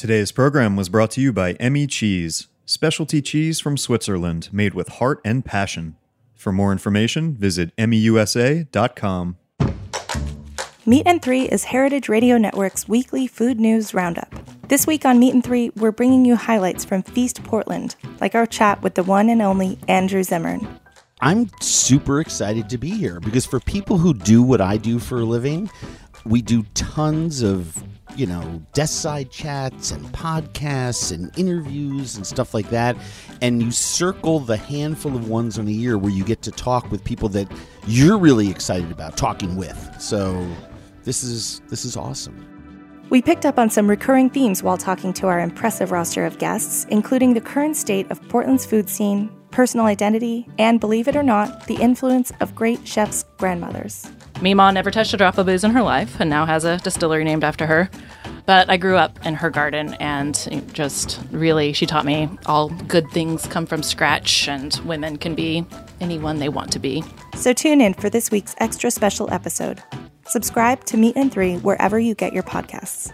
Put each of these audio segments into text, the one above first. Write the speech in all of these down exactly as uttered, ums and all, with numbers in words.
Today's program was brought to you by Emmy Cheese, specialty cheese from Switzerland made with heart and passion. For more information, visit emmy u s a dot com. Meat and Three is Heritage Radio Network's weekly food news roundup. This week on Meat and Three, we're bringing you highlights from Feast Portland, like our chat with the one and only Andrew Zimmern. I'm super excited to be here because for people who do what I do for a living, we do tons of, you know, desk side chats and podcasts and interviews and stuff like that. And you circle the handful of ones in a year where you get to talk with people that you're really excited about talking with. So this is this is awesome. We picked up on some recurring themes while talking to our impressive roster of guests, including the current state of Portland's food scene, personal identity, and, believe it or not, the influence of great chefs' grandmothers. Mima never touched a drop of booze in her life and now has a distillery named after her. But I grew up in her garden and just really, she taught me all good things come from scratch and women can be anyone they want to be. So tune in for this week's extra special episode. Subscribe to Meat and Three wherever you get your podcasts.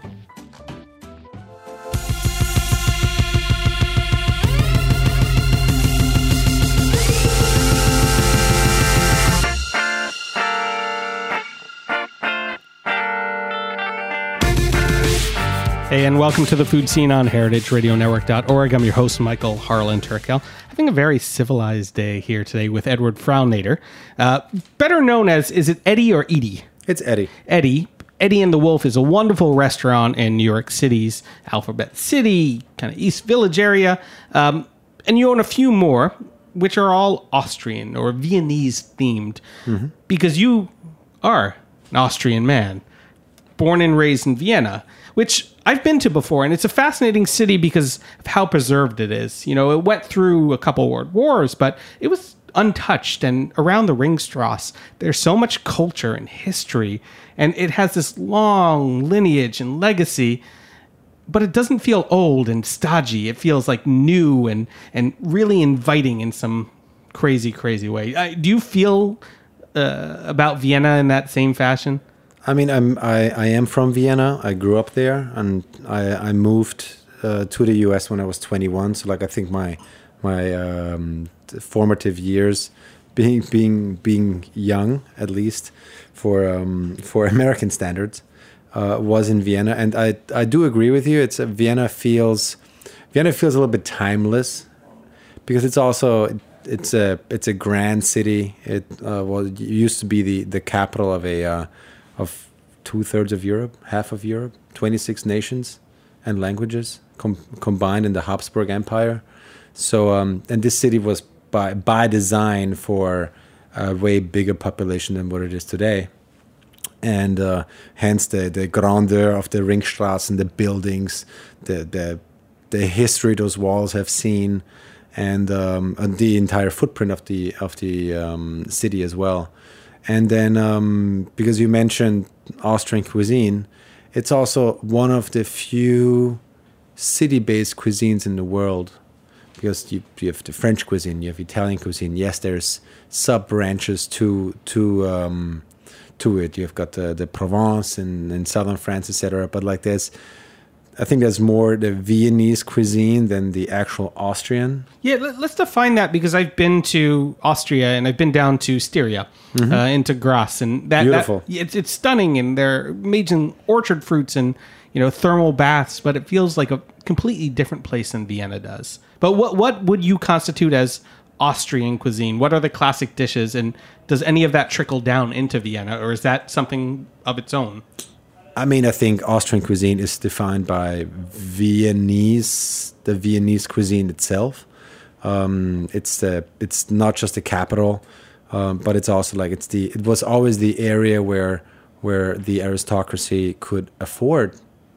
Hey, and welcome to the Food Scene on heritage radio network dot org. I'm your host, Michael Harlan Turkel. Having a very civilized day here today with Edward Fraunader, uh, better known as, is it Eddie or Edie? It's Eddie. Eddie. Eddie and the Wolf is a wonderful restaurant in New York City's Alphabet City, kind of East Village area. Um, and you own a few more, which are all Austrian or Viennese themed, mm-hmm. because you are an Austrian man, born and raised in Vienna, which I've been to before, and it's a fascinating city because of how preserved it is. You know, it went through a couple world wars, but it was untouched, and around the Ringstrasse, there's so much culture and history, and it has this long lineage and legacy, but it doesn't feel old and stodgy. It feels like new and, and really inviting in some crazy, crazy way. I, do you feel uh, about Vienna in that same fashion? I mean, I'm I, I am from Vienna. I grew up there, and I I moved uh, to the U S when I was twenty-one. So, like, I think my my um, formative years, being being being young at least for um, for American standards, uh, was in Vienna. And I I do agree with you. It's uh, Vienna feels Vienna feels a little bit timeless because it's also it's a it's a grand city. It uh, well it used to be the the capital of a uh, of two-thirds of Europe, half of Europe, twenty-six nations and languages com- combined in the Habsburg Empire. So, um, and this city was by by design for a way bigger population than what it is today. And uh, hence the, the grandeur of the Ringstrasse and the buildings, the, the, the history those walls have seen, and, um, and the entire footprint of the, of the um, city as well. And then, um, because you mentioned Austrian cuisine, it's also one of the few city-based cuisines in the world. Because you, you have the French cuisine, you have Italian cuisine. Yes, there's sub-branches to to um, to it. You've got the, the Provence in, in southern France, et cetera. But like there's, I think there's more the Viennese cuisine than the actual Austrian. Yeah, let's define that, because I've been to Austria and I've been down to Styria, mm-hmm. uh, into Graz, and that, beautiful. That, it's it's stunning, and they're made in orchard fruits and, you know, thermal baths, but it feels like a completely different place than Vienna does. But what what would you constitute as Austrian cuisine? What are the classic dishes, and does any of that trickle down into Vienna, or is that something of its own? I mean, I think Austrian cuisine is defined by Viennese, the Viennese cuisine itself. Um, it's the it's not just the capital, um, but it's also like it's the it was always the area where where the aristocracy could afford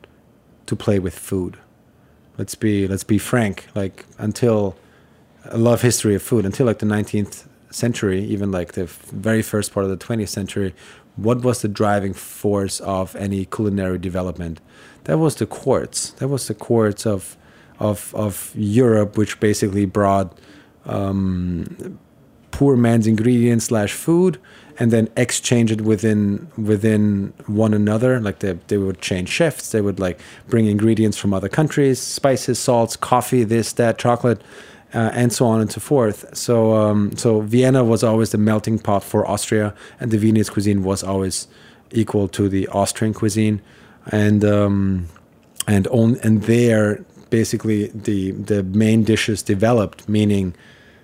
to play with food. Let's be let's be frank. Like until I love history of food until like the nineteenth century, even like the very first part of the twentieth century. What was the driving force of any culinary development? That was the courts. That was the courts of of of Europe, which basically brought um, poor man's ingredients slash food, and then exchange it within within one another. Like they they would change chefs. They would like bring ingredients from other countries, spices, salts, coffee, this, that, chocolate, uh, and so on and so forth. So um, so Vienna was always the melting pot for Austria, and the Viennese cuisine was always equal to the Austrian cuisine, and um, and on and there basically the the main dishes developed, meaning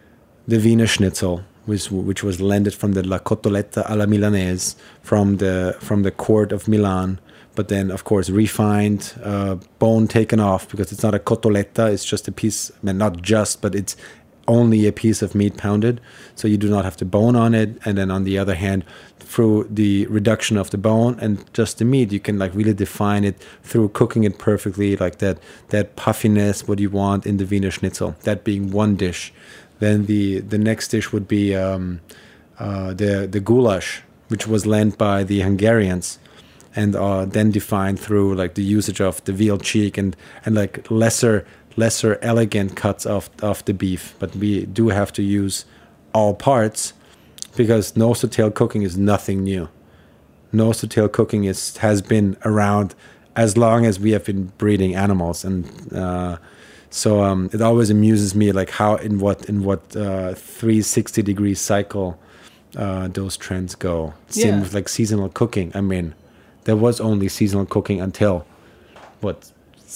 the Wiener Schnitzel, which which was lended from the La Cotoletta alla Milanese from the from the court of Milan, but then of course refined, uh, bone taken off, because it's not a cotoletta, it's just a piece, I mean, not just, but it's only a piece of meat pounded, so you do not have the bone on it. And then on the other hand, through the reduction of the bone and just the meat, you can like really define it through cooking it perfectly, like that that puffiness, what you want in the Wiener Schnitzel. That being one dish. Then the the next dish would be um, uh, the the goulash, which was lent by the Hungarians, and uh, then defined through like the usage of the veal cheek and and like lesser lesser elegant cuts of of the beef. But we do have to use all parts, because nose to tail cooking is nothing new. Nose to tail cooking is has been around as long as we have been breeding animals, and uh, so um, it always amuses me like how in what in what uh, three sixty degree cycle uh, those trends go. Same Yeah. with like seasonal cooking. I mean, there was only seasonal cooking until what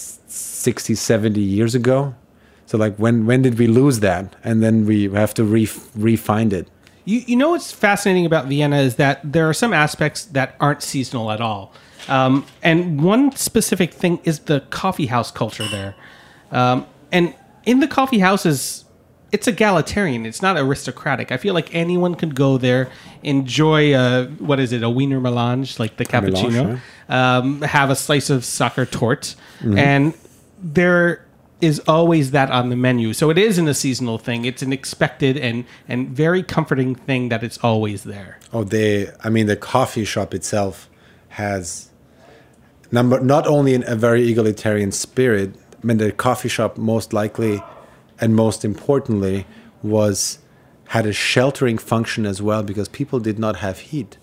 sixty, seventy years ago. So like when when did we lose that? And then we have to re re-find it. You, you know what's fascinating about Vienna is that there are some aspects that aren't seasonal at all. Um, and one specific thing is the coffee house culture there. Um, and in the coffee houses, it's egalitarian. It's not aristocratic. I feel like anyone can go there, enjoy, a, what is it, a Wiener Melange, like the cappuccino, Melange, um, have a slice of soccer torte, and there is always that on the menu. So it isn't a seasonal thing. It's an expected and, and very comforting thing that it's always there. Oh, they, I mean, the coffee shop itself has number not only in a very egalitarian spirit. I mean, the coffee shop most likely and most importantly was had a sheltering function as well, because people did not have heat.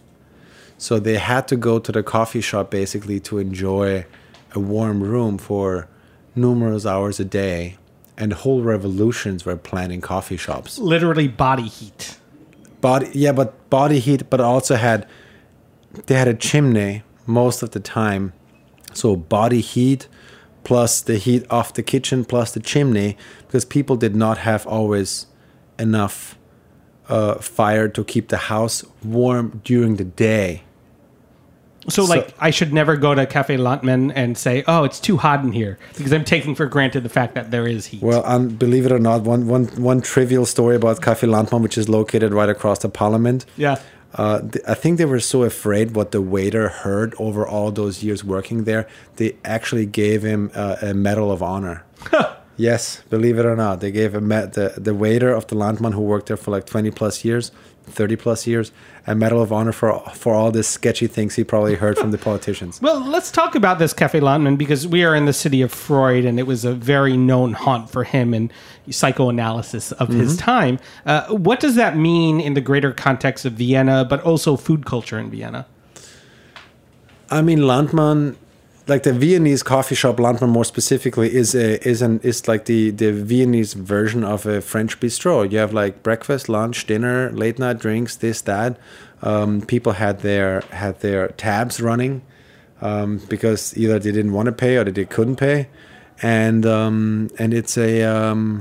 So they had to go to the coffee shop basically to enjoy a warm room for numerous hours a day, and whole revolutions were planned in coffee shops. Literally body heat. Body, yeah, but body heat, but also had, they had a chimney most of the time. So body heat plus the heat of the kitchen plus the chimney, because people did not have always enough uh, fire to keep the house warm during the day. So, So- like, I should never go to Cafe Landmann and say, oh, it's too hot in here, because I'm taking for granted the fact that there is heat. Well, um, believe it or not, one, one, one trivial story about Café Landmann, which is located right across the Parliament. yeah. Uh, th- I think they were so afraid what the waiter heard over all those years working there, they actually gave him uh, a Medal of Honor. Yes, believe it or not, they gave a me- the the waiter of the Landmann, who worked there for like twenty plus years, thirty plus years, a Medal of Honor for for all the sketchy things he probably heard from the politicians. Well, let's talk about this Cafe Landmann, because we are in the city of Freud, and it was a very known haunt for him and psychoanalysis of his time. Uh, what does that mean in the greater context of Vienna, but also food culture in Vienna? I mean, Landmann, like the Viennese coffee shop, Landmann more specifically, is a, is an is like the, the Viennese version of a French bistro. You have like breakfast, lunch, dinner, late night drinks, this, that. Um, people had their had their tabs running um, because either they didn't want to pay or they couldn't pay, and um, and it's a um,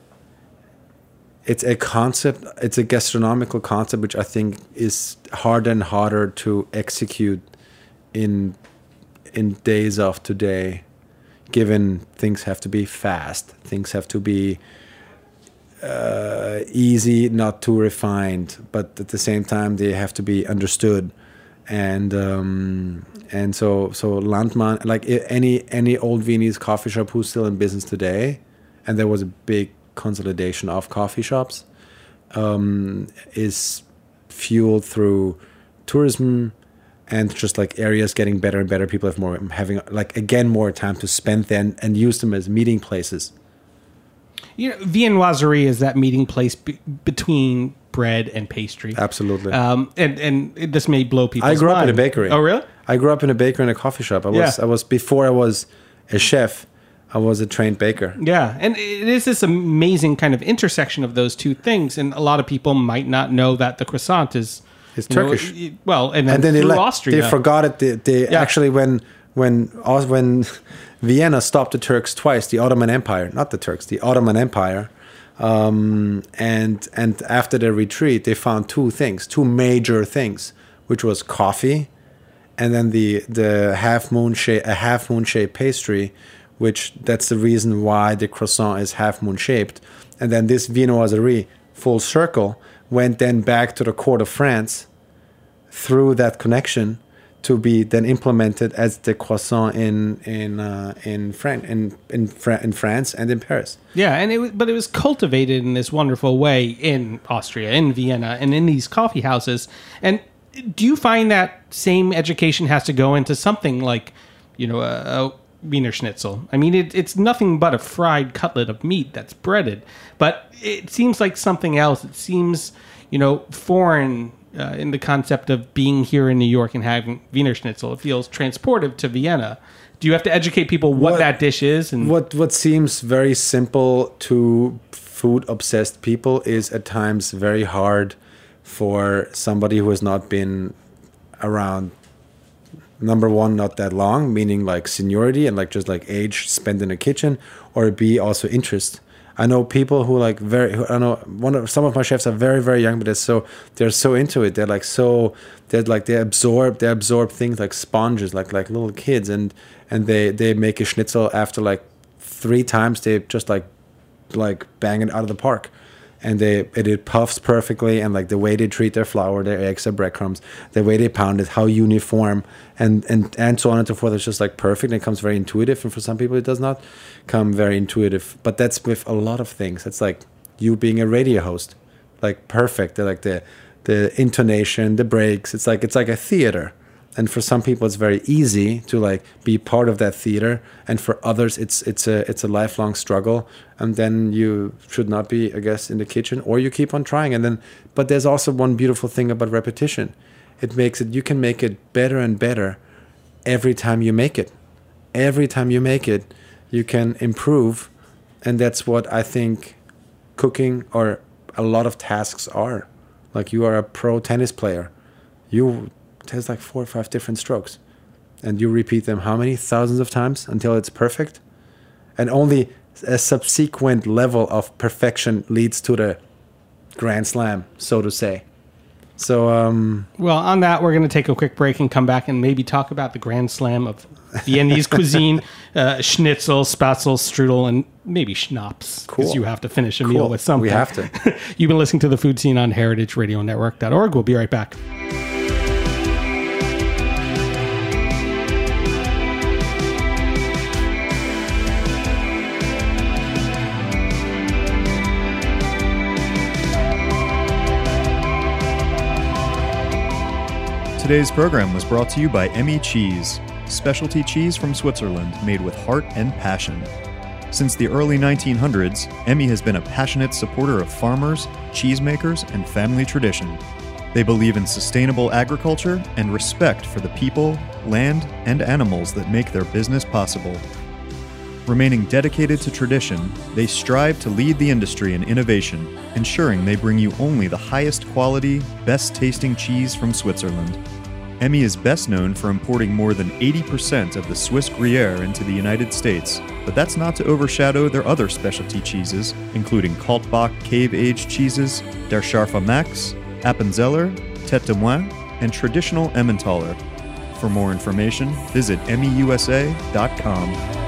it's a concept. It's a gastronomical concept which I think is harder and harder to execute in in days of today, given things have to be fast, things have to be uh, easy, not too refined, but at the same time they have to be understood, and um, and so so Landmann, like i- any any old Viennese coffee shop who's still in business today, and there was a big consolidation of coffee shops, um, is fueled through tourism. And just like areas getting better and better, people have more having like again more time to spend there and, and use them as meeting places. you know, viennoiserie is that meeting place be- between bread and pastry. Absolutely. Um, and and it, this may blow people's I grew up mind. in a bakery. Oh, really? I grew up in a bakery and a coffee shop. I was, Yeah. I was before I was a chef, I was a trained baker. Yeah, and it is this amazing kind of intersection of those two things, and a lot of people might not know that the croissant is It's you know, Turkish. y- well, and then, And then they, through let, Austria, they forgot it. They, they Yeah. actually, when when Aus- when Vienna stopped the Turks twice, the Ottoman Empire, not the Turks, the Ottoman Empire, um, and and after their retreat, they found two things, two major things, which was coffee, and then the the half moon shape, a half moon shaped pastry, which that's the reason why the croissant is half moon shaped, and then this viennoiserie full circle went then back to the court of France through that connection to be then implemented as the croissant in in uh, in Fran- in in, Fra- in France and in Paris. Yeah, and it was, but it was cultivated in this wonderful way in Austria, in Vienna, and in these coffee houses. And do you find that same education has to go into something like, you know, a, a Wiener Schnitzel? I mean, it, it's nothing but a fried cutlet of meat that's breaded, but it seems like something else. It seems, you know, foreign uh, in the concept of being here in New York and having Wiener Schnitzel. It feels transportive to Vienna. Do you have to educate people what, What- that dish is? And What what seems very simple to food obsessed people is at times very hard for somebody who has not been around. Number one, not that long, meaning like seniority and like just like age spent in a kitchen, or B, also interest. I know people who like very. Who, I know one of some of my chefs are very very young, but they're so they're so into it. They're like so they're like they absorb they absorb things like sponges, like like little kids, and and they they make a schnitzel after like three times. They just like like bang it out of the park. And they it, it puffs perfectly, and like the way they treat their flour, their eggs, their breadcrumbs, the way they pound it, how uniform, and and and so on and so forth. It's just like perfect. And it comes very intuitive, and for some people it does not come very intuitive. But that's with a lot of things. It's like you being a radio host, like perfect. They're like the the intonation, the breaks. It's like it's like a theater. And for some people, it's very easy to like be part of that theater, and for others, it's it's a it's a lifelong struggle. And then you should not be, I guess, in the kitchen, or you keep on trying. And then, but there's also one beautiful thing about repetition. It makes it you can make it better and better every time you make it. Every time you make it, you can improve, and that's what I think cooking or a lot of tasks are. Like you are a pro tennis player, you. There's like four or five different strokes, and you repeat them how many thousands of times until it's perfect, and only a subsequent level of perfection leads to the grand slam, so to say. So um well, on that, we're going to take a quick break and come back and maybe talk about the grand slam of Viennese cuisine, uh, schnitzel, spätzle, strudel, and maybe schnapps, because Cool. you have to finish a meal Cool. with something. We have to. You've been listening to The Food Scene on heritage radio network dot org. We'll be right back. Today's program was brought to you by Emmy Cheese, specialty cheese from Switzerland made with heart and passion. Since the early nineteen hundreds, Emmy has been a passionate supporter of farmers, cheesemakers, and family tradition. They believe in sustainable agriculture and respect for the people, land, and animals that make their business possible. Remaining dedicated to tradition, they strive to lead the industry in innovation, ensuring they bring you only the highest quality, best tasting cheese from Switzerland. Emmy is best known for importing more than eighty percent of the Swiss Gruyere into the United States, but that's not to overshadow their other specialty cheeses, including Kaltbach cave-aged cheeses, Der Scharfe Max, Appenzeller, Tête de Moine, and traditional Emmentaler. For more information, visit emmy u s a dot com.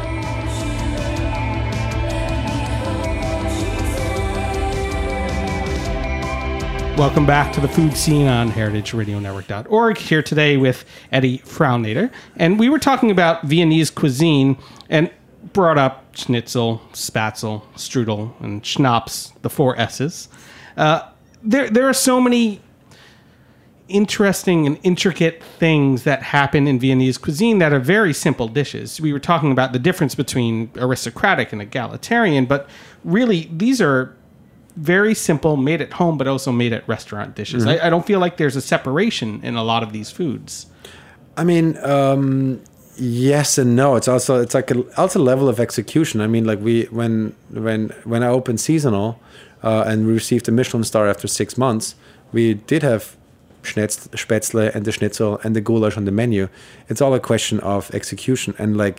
Welcome back to The Food Scene on heritage radio network dot org. Here today with Eddie Fraunader. And we were talking about Viennese cuisine and brought up schnitzel, spätzle, strudel, and schnapps, the four S's. Uh, there, there are so many interesting and intricate things that happen in Viennese cuisine that are very simple dishes. We were talking about the difference between aristocratic and egalitarian, but really these are very simple, made at home, but also made at restaurant dishes. Mm-hmm. I, I don't feel like there's a separation in a lot of these foods. I mean, um, yes and no. It's also it's like a, also level of execution. I mean, like we when when when I opened Seasonal uh, and we received a Michelin star after six months, we did have Schnitz, Spätzle and the Schnitzel and the goulash on the menu. It's all a question of execution, and like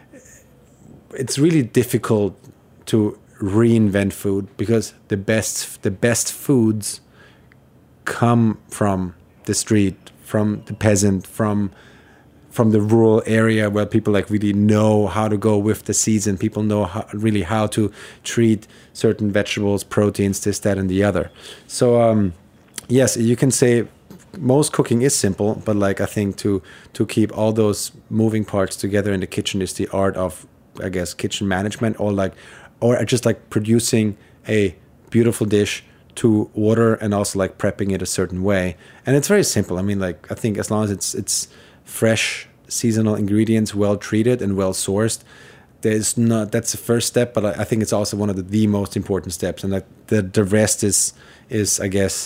it's really difficult to reinvent food because the best the best foods come from the street, from the peasant, from from the rural area where people like really know how to go with the season. People know how, really how to treat certain vegetables, proteins, this, that, and the other. So um, yes, you can say most cooking is simple, but like I think to to keep all those moving parts together in the kitchen is the art of, I guess, kitchen management, or like or just like producing a beautiful dish to order and also like prepping it a certain way. And it's very simple. I mean, like I think as long as it's it's fresh, seasonal ingredients, well treated and well sourced, there's not that's the first step, but I, I think it's also one of the, the most important steps. And like the the rest is is I guess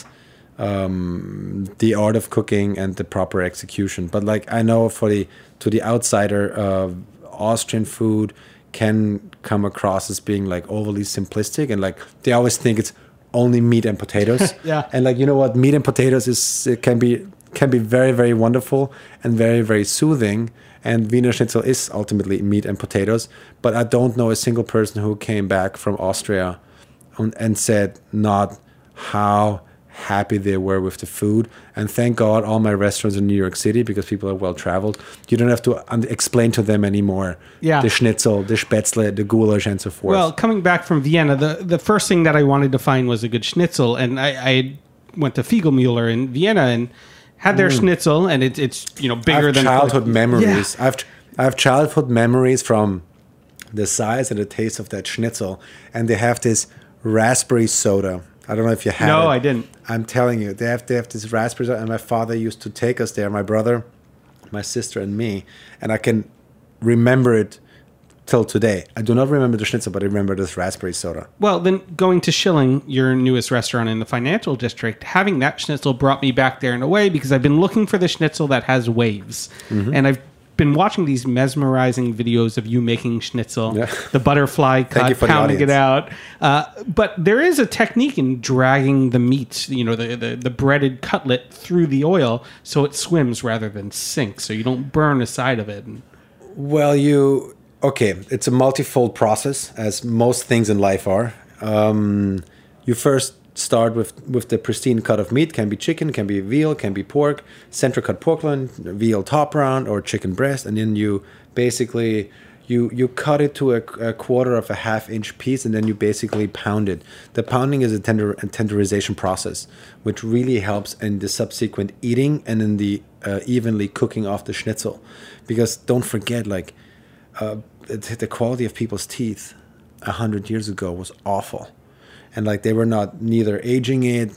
um, the art of cooking and the proper execution. But like I know for the to the outsider, uh, Austrian food can come across as being like overly simplistic, and like they always think it's only meat and potatoes. Yeah. And like, you know what, meat and potatoes is it can be can be very, very wonderful and very, very soothing. And Wiener Schnitzel is ultimately meat and potatoes. But I don't know a single person who came back from Austria and, and said not how happy they were with the food. And thank God all my restaurants in New York City, because people are well traveled. You don't have to un- explain to them anymore yeah. the Schnitzel, the Spätzle, the goulash, and so forth. Well, coming back from Vienna, the, the first thing that I wanted to find was a good Schnitzel. And I, I went to Fiegelmüller in Vienna and had their mm. Schnitzel, and it, it's you know bigger I have than childhood like, memories. Yeah. I have I have childhood memories from the size and the taste of that Schnitzel, and they have this raspberry soda. I don't know if you had no, it. I didn't. I'm telling you, they have they have this raspberry soda, and my father used to take us there, my brother, my sister, and me, and I can remember it till today. I do not remember the Schnitzel, but I remember this raspberry soda. Well, then going to Schilling, your newest restaurant in the financial district, having that Schnitzel brought me back there in a way, because I've been looking for the Schnitzel that has waves, mm-hmm. and I've been watching these mesmerizing videos of you making Schnitzel, yeah. the butterfly cut, pounding it out. Uh, but there is a technique in dragging the meat, you know, the, the, the breaded cutlet through the oil so it swims rather than sinks, so you don't burn a side of it. Well, you... Okay, it's a multifold process, as most things in life are. Um, you first start with, with the pristine cut of meat. Can be chicken, can be veal, can be pork, center cut pork loin, veal top round, or chicken breast. And then you basically, you, you cut it to a, a quarter of a half inch piece, and then you basically pound it. The pounding is a, tender, a tenderization process, which really helps in the subsequent eating and in the uh, evenly cooking of the Schnitzel. Because don't forget, like, Uh, the quality of people's teeth a hundred years ago was awful, and like they were not neither aging it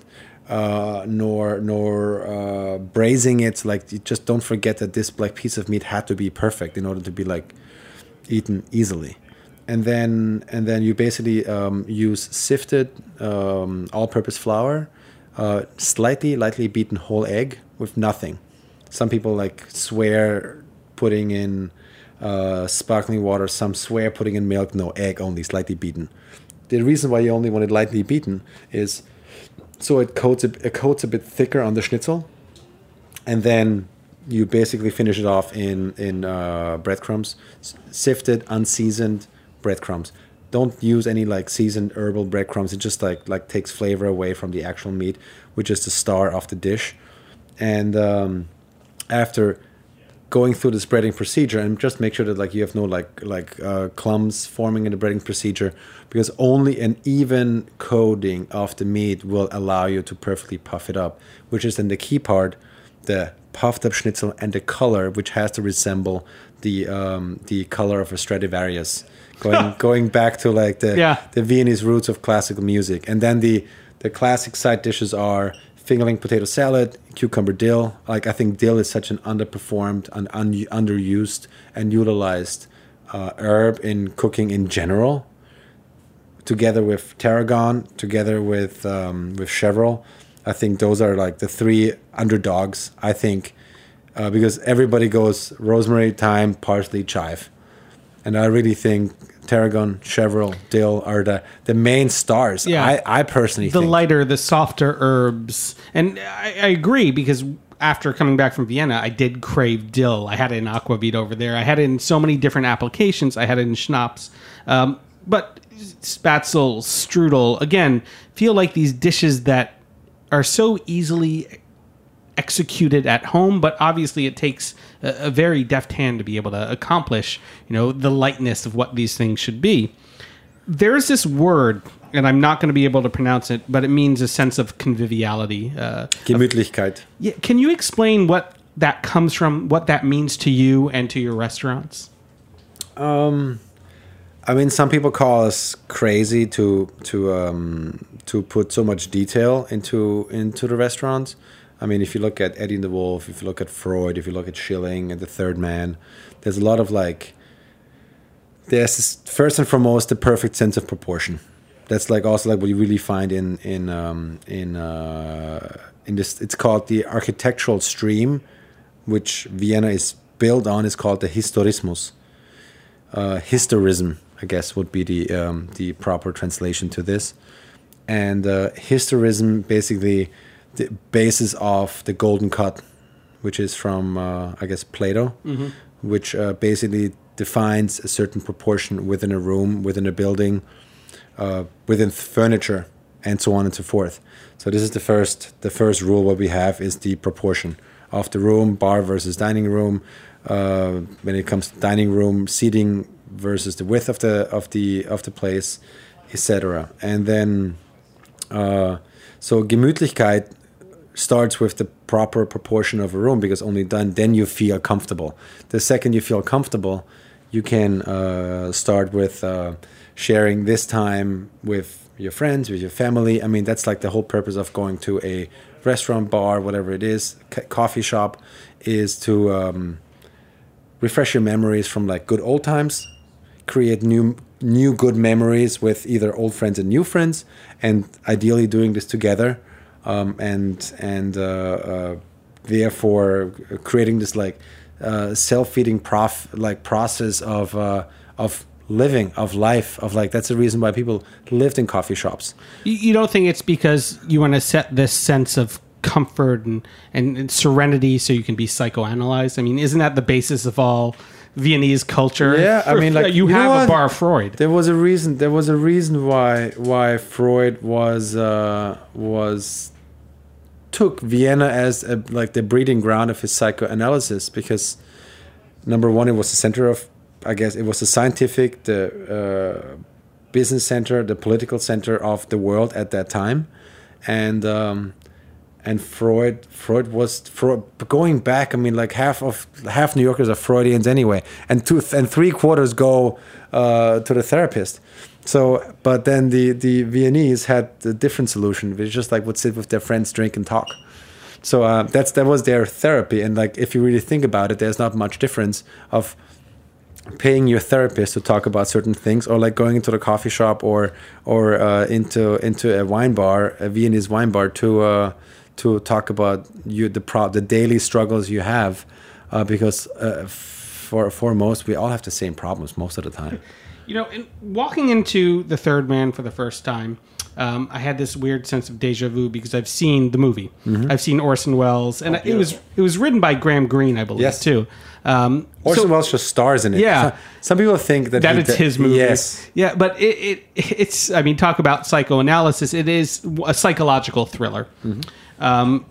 uh, nor nor uh, braising it. Like you just don't forget that this like piece of meat had to be perfect in order to be like eaten easily. And then and then you basically um, use sifted um, all-purpose flour, uh, slightly lightly beaten whole egg with nothing. Some people like swear putting in Uh, sparkling water, some swear putting in milk, no, egg only, slightly beaten. The reason why you only want it lightly beaten is so it coats a, it coats a bit thicker on the Schnitzel, and then you basically finish it off in, in uh, breadcrumbs, sifted, unseasoned breadcrumbs. Don't use any like seasoned herbal breadcrumbs. It just like like takes flavor away from the actual meat, which is the star of the dish. And um, after going through this breading procedure, and just make sure that like you have no like like uh, clumps forming in the breading procedure, because only an even coating of the meat will allow you to perfectly puff it up, which is then the key part, the puffed up Schnitzel, and the color, which has to resemble the um, the color of a Stradivarius, going going back to like the yeah. the Viennese roots of classical music. And then the the classic side dishes are fingerling potato salad, cucumber dill. Like I think dill is such an underperformed and un- underused and utilized uh, herb in cooking in general. Together with tarragon, together with um, with chevre, I think those are like the three underdogs. I think uh, because everybody goes rosemary, thyme, parsley, chive, and I really think tarragon, chevre, dill are the, the main stars. Yeah. I, I personally the think. lighter, the softer herbs. And I, I agree, because after coming back from Vienna, I did crave dill. I had it in aquavit over there. I had it in so many different applications. I had it in schnapps. Um, but spatzel, strudel, again, feel like these dishes that are so easily executed at home, but obviously it takes a, a very deft hand to be able to accomplish, you know, the lightness of what these things should be. There's this word, and I'm not going to be able to pronounce it, but it means a sense of conviviality. Uh, Gemütlichkeit. of, yeah, can you explain what that comes from, what that means to you and to your restaurants? Um, I mean, some people call us crazy to to um, to put so much detail into into the restaurants. I mean, if you look at Eddie and the Wolf, if you look at Freud, if you look at Schilling and The Third Man, there's a lot of like, there's this, first and foremost the perfect sense of proportion. That's like also like what you really find in in um, in uh, in this. It's called the architectural stream, which Vienna is built on. Is called the Historismus. Uh, historism, I guess, would be the um, the proper translation to this. And uh, historism basically the basis of the Golden Cut, which is from uh, I guess Plato, mm-hmm. which uh, basically defines a certain proportion within a room, within a building, uh, within furniture, and so on and so forth. So this is the first the first rule. What we have is the proportion of the room, bar versus dining room. Uh, when it comes to dining room seating versus the width of the of the of the place, et cetera. And then, uh, so Gemütlichkeit starts with the proper proportion of a room, because only then then you feel comfortable. The second you feel comfortable, you can uh, start with uh, sharing this time with your friends, with your family. I mean, that's like the whole purpose of going to a restaurant, bar, whatever it is, c- coffee shop, is to um, refresh your memories from like good old times, create new new good memories with either old friends and new friends, and ideally doing this together, um, and and uh, uh, therefore creating this like uh, self-feeding prof like process of uh, of living, of life, of like that's the reason why people lived in coffee shops. You, you don't think it's because you want to set this sense of comfort and, and, and serenity so you can be psychoanalyzed? I mean, isn't that the basis of all Viennese culture? Yeah, I mean, like you, you have know a bar Freud. There was a reason. There was a reason why why Freud was uh, was took Vienna as a, like the breeding ground of his psychoanalysis, because number one, it was the center of, I guess, it was the scientific, the uh, business center, the political center of the world at that time, and. Um, And Freud, Freud was Freud, going back. I mean, like half of half New Yorkers are Freudians anyway, and two and three quarters go uh, to the therapist. So, but then the the Viennese had a different solution. They just like would sit with their friends, drink, and talk. So uh, that's that was their therapy. And like, if you really think about it, there's not much difference of paying your therapist to talk about certain things, or like going into the coffee shop, or or uh, into into a wine bar, a Viennese wine bar, to. Uh, to talk about you the pro the daily struggles you have, uh, because uh, for for most we all have the same problems most of the time. You know, in walking into The Third Man for the first time, um, I had this weird sense of deja vu, because I've seen the movie. Mm-hmm. I've seen Orson Welles, and oh, it was it was written by Graham Greene, I believe, yes. too. Um, Orson so, Welles just stars in it. Yeah, some people think that that he, it's his movie. Yes, yeah, but it, it it's. I mean, talk about psychoanalysis. It is a psychological thriller. Mm-hmm. Um,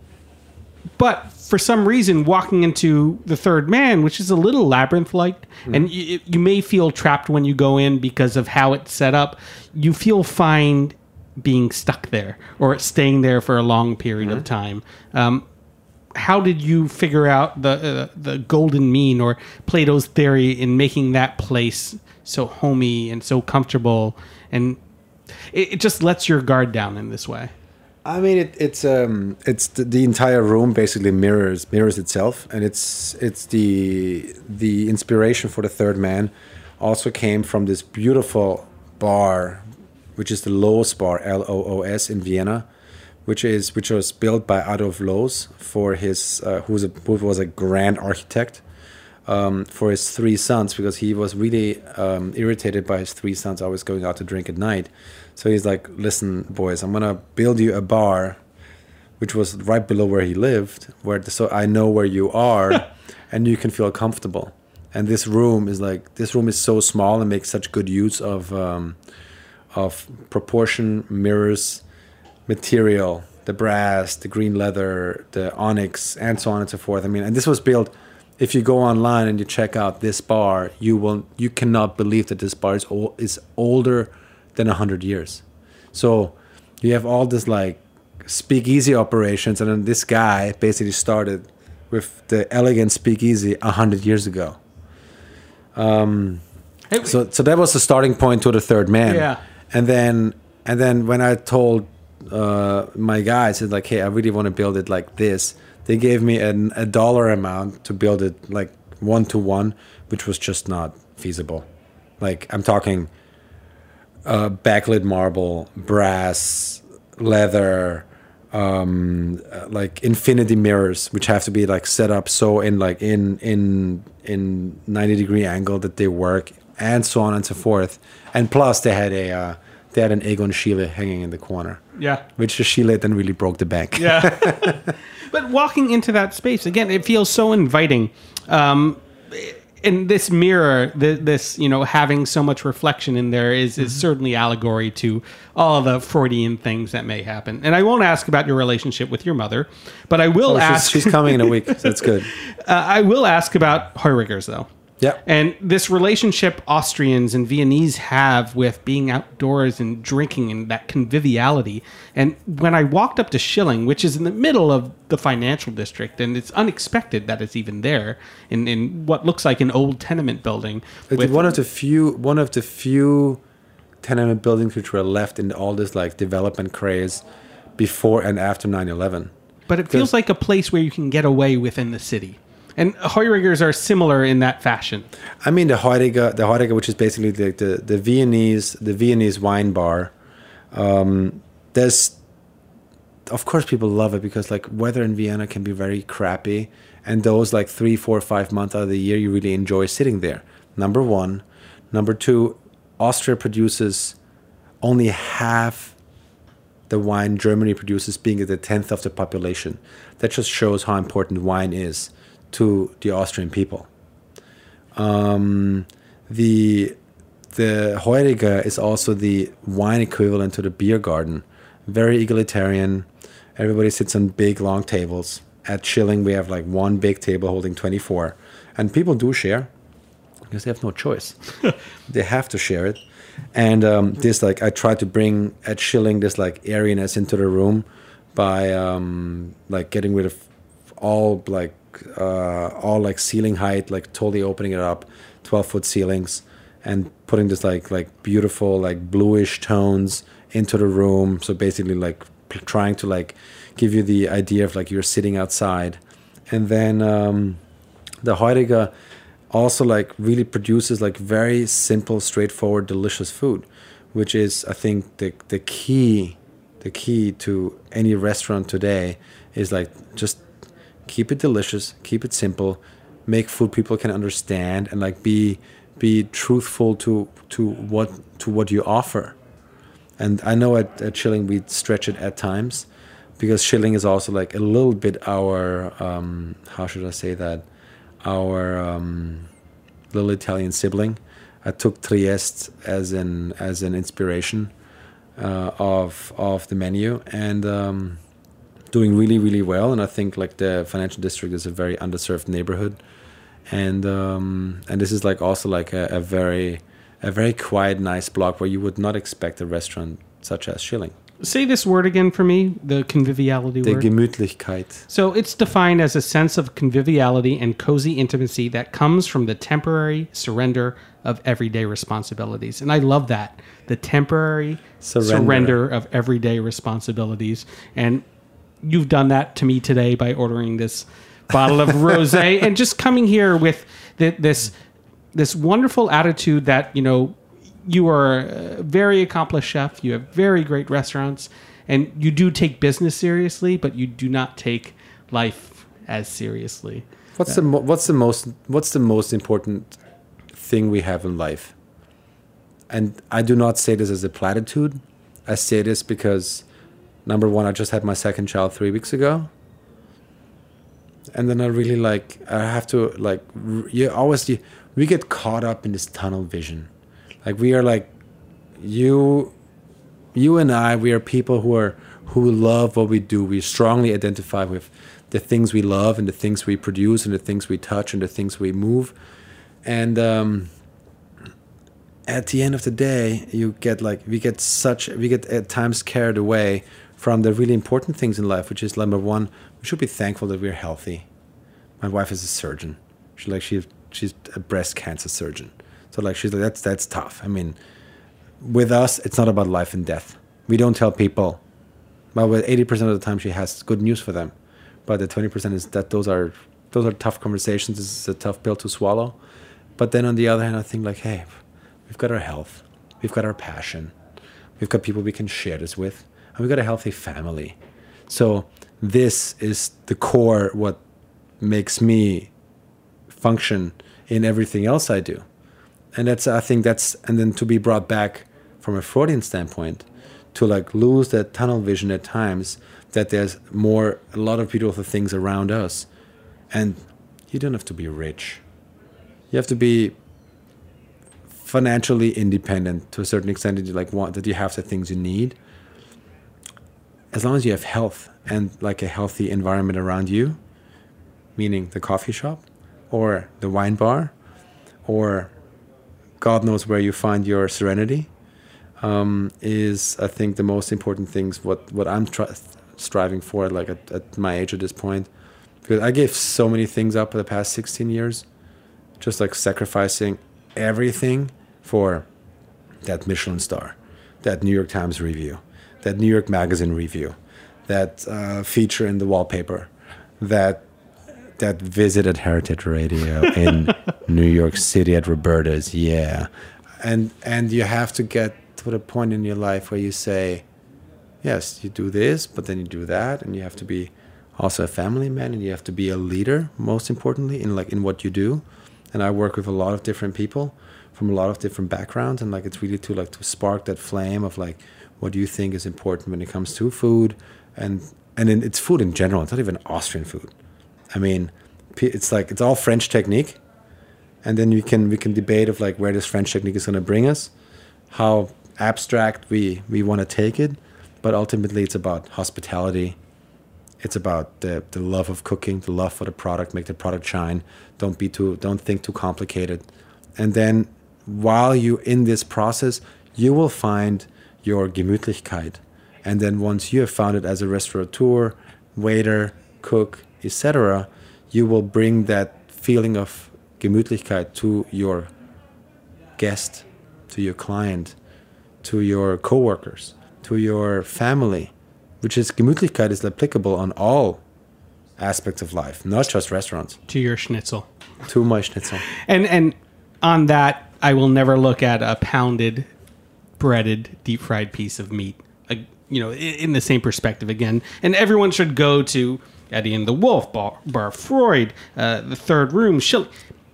but for some reason, walking into The Third Man, which is a little labyrinth-like, mm. and you, you may feel trapped when you go in because of how it's set up, you feel fine being stuck there or staying there for a long period mm. of time. Um, how did you figure out the uh, the golden mean, or Plato's theory, in making that place so homey and so comfortable, and it, it just lets your guard down in this way? I mean, it, it's um, it's the, the entire room basically mirrors mirrors itself, and it's it's the the inspiration for the Third Man also came from this beautiful bar, which is the Loos Bar, L O O S, in Vienna, which is which was built by Adolf Loos for his uh, who's a, who was a grand architect um, for his three sons, because he was really um, irritated by his three sons always going out to drink at night. So he's like, listen, boys, I'm gonna build you a bar, which was right below where he lived, where the, so I know where you are, and you can feel comfortable. And this room is like this room is so small and makes such good use of um, of proportion, mirrors, material, the brass, the green leather, the onyx, and so on and so forth. I mean, and this was built. If you go online and you check out this bar, you will you cannot believe that this bar is old, is older than a hundred years. So you have all this like speakeasy operations, and then this guy basically started with the elegant speakeasy a hundred years ago. Um, so so that was the starting point to the Third Man. Yeah. And then and then when I told uh, my guys, it's like, hey, I really want to build it like this. They gave me an, a dollar amount to build it like one to one, which was just not feasible. Like I'm talking uh, backlit marble, brass, leather, um, like infinity mirrors, which have to be like set up so in like in in in ninety degree angle that they work, and so on and so forth. And plus, they had a uh, they had an Egon Schiele hanging in the corner. Yeah, which the Schiele then really broke the bank. Yeah. But walking into that space again, it feels so inviting. Um, and this mirror, the, this, you know, having so much reflection in there is, is mm-hmm. certainly allegory to all the Freudian things that may happen. And I won't ask about your relationship with your mother, but I will oh, ask. She's, she's coming in a week, so that's good. uh, I will ask about Heurigers, though. Yeah. And this relationship Austrians and Viennese have with being outdoors and drinking and that conviviality. And when I walked up to Schilling, which is in the middle of the financial district, and it's unexpected that it's even there in, in what looks like an old tenement building. It's with, one of the few one of the few tenement buildings which were left in all this like development craze before and after nine eleven. But it feels like a place where you can get away within the city. And Heurigers are similar in that fashion. I mean, the Heuriger, the Heuriger, which is basically the, the, the Viennese, the Viennese wine bar. Um, there's, of course, people love it because like weather in Vienna can be very crappy, and those like three, four, five months out of the year, you really enjoy sitting there. Number one, number two, Austria produces only half the wine Germany produces, being at the tenth of the population. That just shows how important wine is to the Austrian people. Um, the the Heuriger is also the wine equivalent to the beer garden. Very egalitarian. Everybody sits on big, long tables. At Schilling, we have like one big table holding twenty-four. And people do share because they have no choice. They have to share it. And um, this, like, I try to bring at Schilling this like airiness into the room by um, like getting rid of all like uh, all like ceiling height, like totally opening it up, twelve foot ceilings, and putting this like like beautiful like bluish tones into the room. So basically like p- trying to like give you the idea of like you're sitting outside. And then um, the Heuriger also like really produces like very simple, straightforward, delicious food, which is I think the the key the key to any restaurant today is like just keep it delicious, keep it simple, make food people can understand, and like be be truthful to to what to what you offer. And I know at, at Schilling we stretch it at times, because Schilling is also like a little bit our um, how should I say that our um, little Italian sibling. I took Trieste as an as an inspiration uh, of of the menu, and um, doing really really well. And I think like the financial district is a very underserved neighborhood, and um, and this is like also like a, a very a very quiet, nice block where you would not expect a restaurant such as Schilling. Say this word again for me, the conviviality The word. Gemütlichkeit. So it's defined as a sense of conviviality and cozy intimacy that comes from the temporary surrender of everyday responsibilities. And I love that. The temporary surrender, Surrender. of everyday responsibilities. And you've done that to me today by ordering this bottle of rosé and just coming here with th- this this wonderful attitude that, you know, you are a very accomplished chef. You have very great restaurants, and you do take business seriously, but you do not take life as seriously. What's the mo- what's the most what's the most important thing we have in life? And I do not say this as a platitude. I say this because, number one, I just had my second child three weeks ago, and then I really like I have to like r- you always you, we get caught up in this tunnel vision. Like we are like you you and I, we are people who are who love what we do. We strongly identify with the things we love and the things we produce and the things we touch and the things we move. And um, at the end of the day, you get like we get such we get at times carried away from the really important things in life, which is number one, we should be thankful that we're healthy. My wife is a surgeon. She like she she's a breast cancer surgeon. So like she's like that's that's tough. I mean, with us, it's not about life and death. We don't tell people. Well, with eighty percent of the time, she has good news for them, but the twenty percent is that those are those are tough conversations. This is a tough pill to swallow. But then on the other hand, I think like, hey, we've got our health, we've got our passion, we've got people we can share this with, and we've got a healthy family. So this is the core what makes me function in everything else I do. And that's, I think that's, and then to be brought back from a Freudian standpoint, to like lose that tunnel vision at times, that there's more, a lot of beautiful things around us. And you don't have to be rich. You have to be financially independent to a certain extent, that you like want, that you have the things you need. As long as you have health and like a healthy environment around you, meaning the coffee shop or the wine bar, or God knows where you find your serenity, um, is I think the most important things. What what I'm try- striving for, like at, at my age at this point, because I gave so many things up for the past sixteen years, just like sacrificing everything for that Michelin star, that New York Times review, that New York Magazine review, that uh, feature in the wallpaper, that that visit at Heritage Radio in New York City at Roberta's, yeah. And and you have to get to the point in your life where you say, yes, you do this, but then you do that, and you have to be also a family man, and you have to be a leader, most importantly, in like in what you do. And I work with a lot of different people from a lot of different backgrounds, and like it's really to like to spark that flame of like, what do you think is important when it comes to food, and and then it's food in general. It's not even Austrian food. I mean, it's like it's all French technique, and then you can we can debate of like where this French technique is going to bring us, how abstract we we want to take it, but ultimately it's about hospitality. It's about the the love of cooking, the love for the product, make the product shine. Don't be too don't think too complicated, and then while you in this process, you will find your Gemütlichkeit, and then once you have found it as a restaurateur, waiter, cook, et cetera, you will bring that feeling of Gemütlichkeit to your guest, to your client, to your coworkers, to your family, which is Gemütlichkeit is applicable on all aspects of life, not just restaurants. To your schnitzel. To my schnitzel. And and on that, I will never look at a pounded, breaded, deep fried piece of meat, uh, you know, in, in the same perspective again. And everyone should go to Eddie and the Wolf, Bar, Bar Freud, uh, the Third Room, Schilling.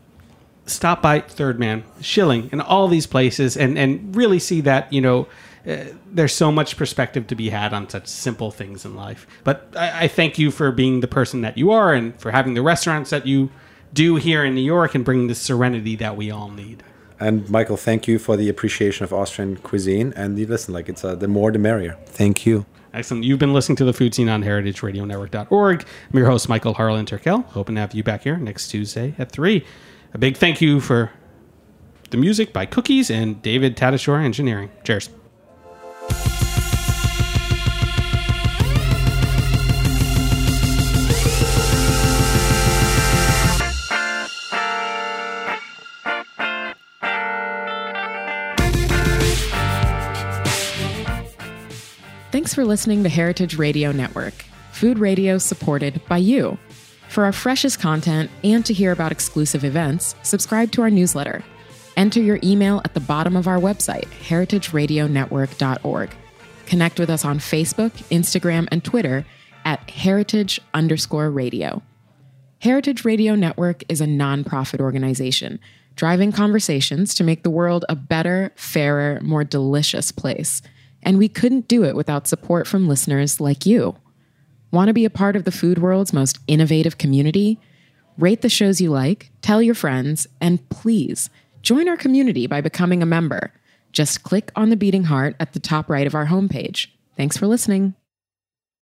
Stop by Third Man, Schilling, and all these places, and, and really see that, you know, uh, there's so much perspective to be had on such simple things in life. But I, I thank you for being the person that you are, and for having the restaurants that you do here in New York, and bringing the serenity that we all need. And Michael, thank you for the appreciation of Austrian cuisine. And you listen, like it's uh, the more the merrier. Thank you. Excellent. You've been listening to The Food Scene on heritage radio network dot org. I'm your host, Michael Harlan Turkel. Hoping to have you back here next Tuesday at three. A big thank you for the music by Cookies and David Tadashore Engineering. Cheers. Thanks for listening to Heritage Radio Network, food radio supported by you. For our freshest content and to hear about exclusive events, subscribe to our newsletter. Enter your email at the bottom of our website, heritage radio network dot org. Connect with us on Facebook, Instagram, and Twitter at heritage underscore radio. Heritage Radio Network is a nonprofit organization driving conversations to make the world a better, fairer, more delicious place. And we couldn't do it without support from listeners like you. Want to be a part of the food world's most innovative community? Rate the shows you like, tell your friends, and please join our community by becoming a member. Just click on the beating heart at the top right of our homepage. Thanks for listening.